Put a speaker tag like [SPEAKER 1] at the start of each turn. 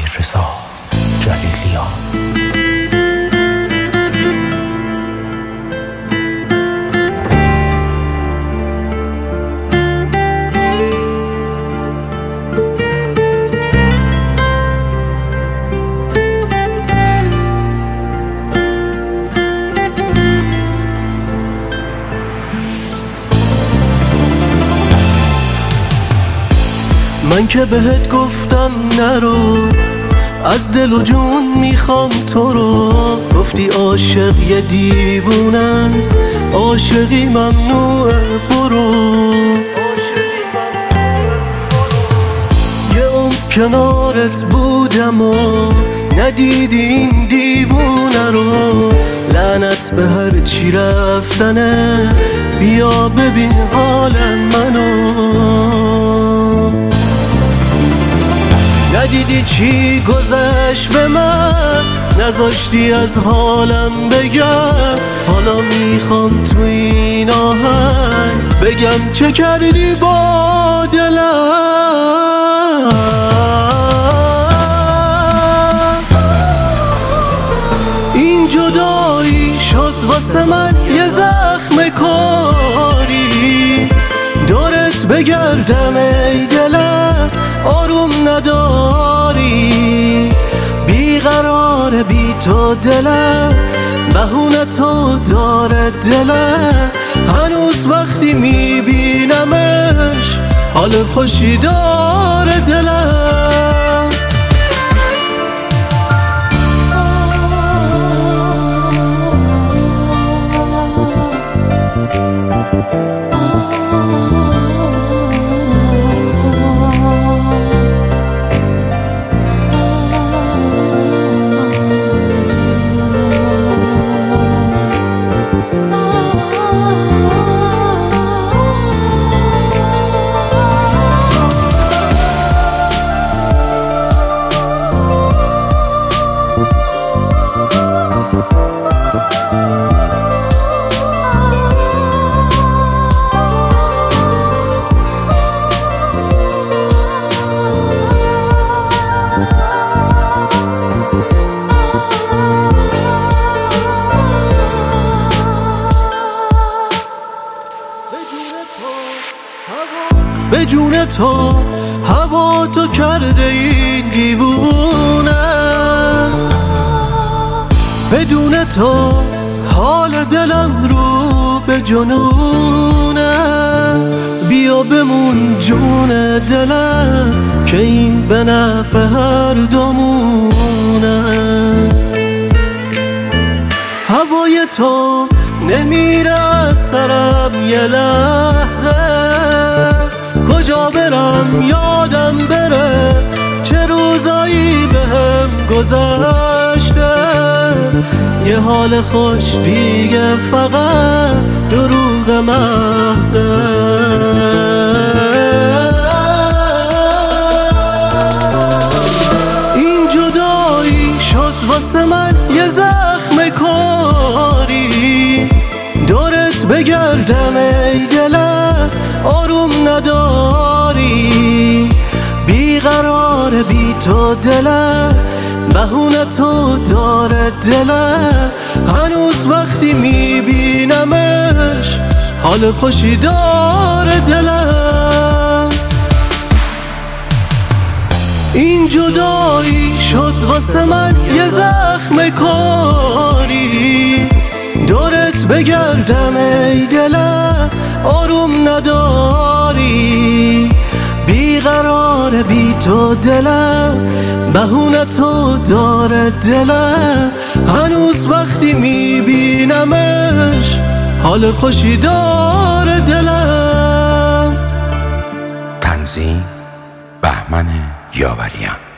[SPEAKER 1] رضا جلیلیان.
[SPEAKER 2] من که بهت گفتم نرو، از دل و جون میخوام تو رو. گفتی عاشق یه دیوونه است، عاشقی ممنوعه برو. یه عمر کنارت بودم و ندیدی این دیوونه رو. لعنت به هر چی رفتنه، بیا ببین حال منو. ندیدی چی گذشت به من، نذاشتی از حالم بگم. حالا میخوام تو این آهنگ بگم چه کردی با دلم. این جدایی شد واسه من یه زخم کاری. دورت بگردم ای دلم، آروم نداری. بیقرار بی تو دلم، بهونه تو داره دلم. هنوز وقتی میبینمش، حال خوشی داره دلم. به جون تو هوا تو کرده این دیوونه. بدون تو حال دلم رو به جنونه. بیا بمون جون دلم، که این به نفع هر دومونه. هوای تو نمیره از سرم یه لحظه. کجا برم یادم بره، چه روزایی بهم گذشته. یه حال خوش دیگه فقط دروغ محضه. این جدایی شد واسه من یه زخم کاری. دورت بگردم ای دلم، آروم نداری. بیقرار بی تو دلم، بهونه تو داره دلم. هنوز وقتی میبینمش، حال خوشی داره دلم. این جدایی شد واسه من یه زخم کاری. دورت بگردم ای دلم، آروم نداری. بیقرار بی تو دلم، بهونه تو داره دلم. هنوز وقتی میبینمش، حال خوشی داره دلم.
[SPEAKER 1] تنظیم بهمن یاوریان.